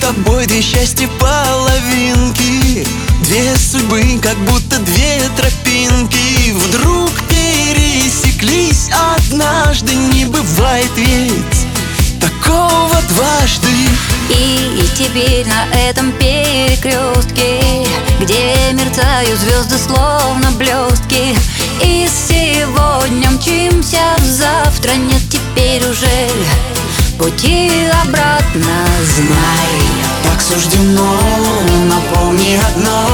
тобой две счастья половинки, две судьбы, как будто две тропинки вдруг пересеклись однажды. Не бывает ведь такого дважды. И теперь на этом перекрестке, где мерцают звезды словно блестки, и сегодня мчимся в завтра, нет теперь уже пути обратно. Знай, так суждено, но помни одно: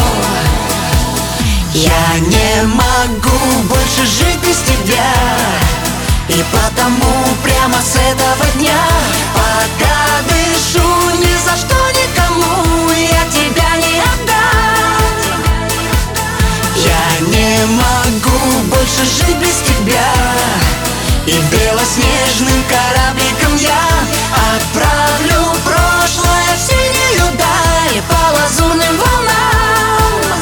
я не могу больше жить без тебя. И потому прямо с этого дня, пока дышу, ни за что никому я тебя не отдам. Я не могу больше жить без тебя. И белоснежным корабликом я отправлю прошлое в синюю даль по лазурным волнам.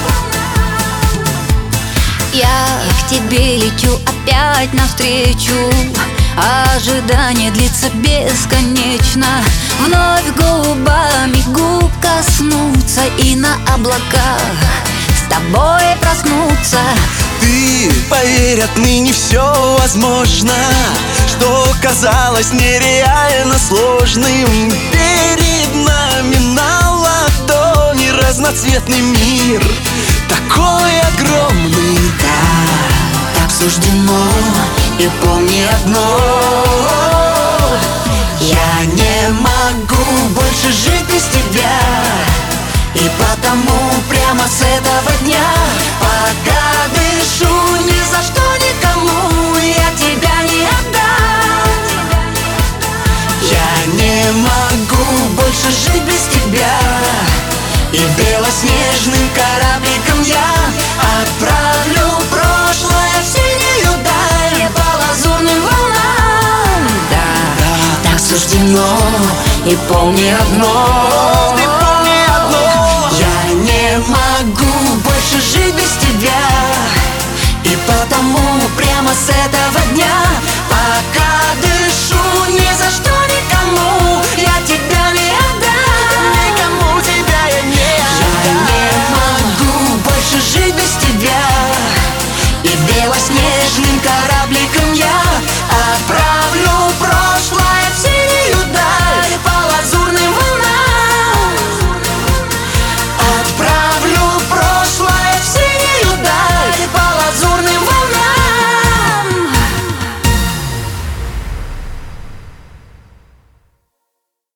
я к тебе лечу опять навстречу. Ожидание длится бесконечно. Вновь губами губ коснуться и на облаках с тобой проснуться. Ты, поверь, отныне все возможно, что казалось нереально сложным. Перед нами на ладони разноцветный мир, такой огромный. Да, так суждено, и помни одно: я не могу больше жить без тебя. И потому прямо с этого дня, пока дышу, ни за что никому я тебя не отдам. Я не могу больше жить без тебя. И белоснежным корабликом я отправлю прошлое в синюю даль по лазурным волнам. Да, так суждено, и помни одно: я не могу больше жить без тебя. И потому прямо с этого дня, пока